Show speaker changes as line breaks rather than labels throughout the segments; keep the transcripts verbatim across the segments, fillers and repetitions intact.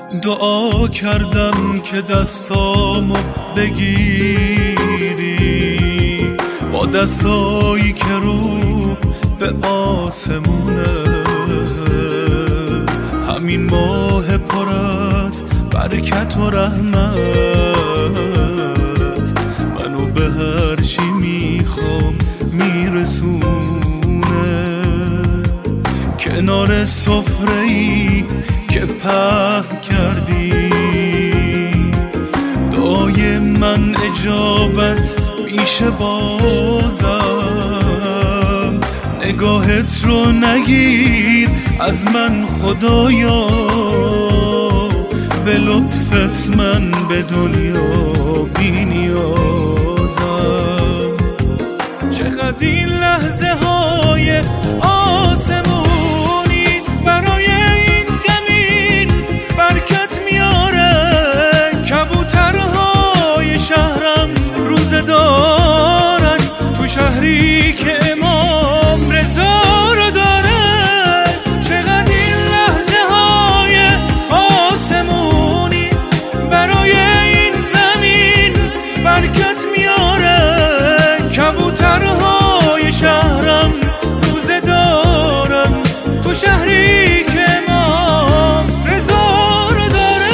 دعا کردم که دستامو بگیری با دستایی که رو به آسمونه، همین ماه پر از برکت و رحمت منو به هر چی میخوام میرسونه. کنار سفره‌ای که پهن کردی دعای من اجابت میشه بازم. نگاهت رو نگیر از من خدایا، به لطفت من به دنیا بی نیازم. چقدر این لحظه های آسمونی برای این زمین برکت میاره. کبوترهای شهرم روزه دارن تو شهری که امام رضا رو داره. چقدر این لحظه های آسمونی برای این زمین برکت میاره. کبوترهای شهرم روزه دارن تو شهری که امام رضا رو داره.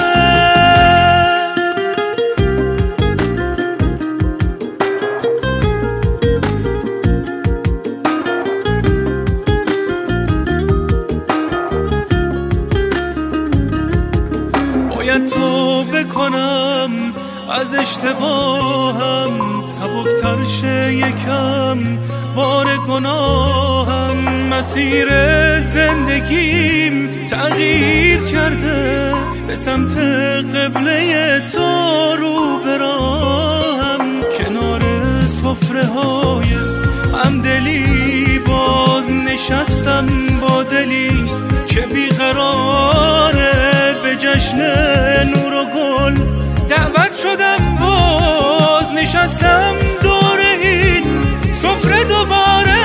باید توبه کنم از اشتباهم، سبکتر شه یکم بار گناهم. مسیر زندگیم تغییر کرده، به سمت قبله تو رو براهم. کنار سفره های همدلی باز نشستم با دلی که بیقراره. به جشن نور و گل دعوت شدم، باز نشستم دور این سفره دوباره.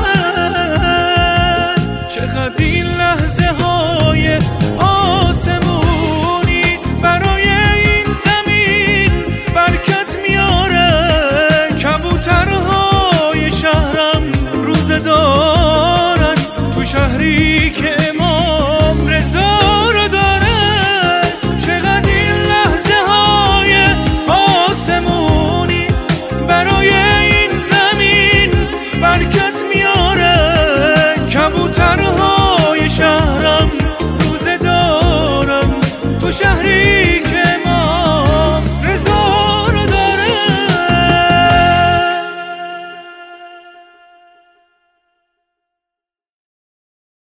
چقدر این لحظه های آسمونی برای این زمین برکت میاره. کبوترهای شهرم روزه دارن تو شهری که امام رضا رو داره. چقدر این لحظه های آسمونی برای این زمین برکت میاره. کبوترهای شهرم روزه دارن تو شهری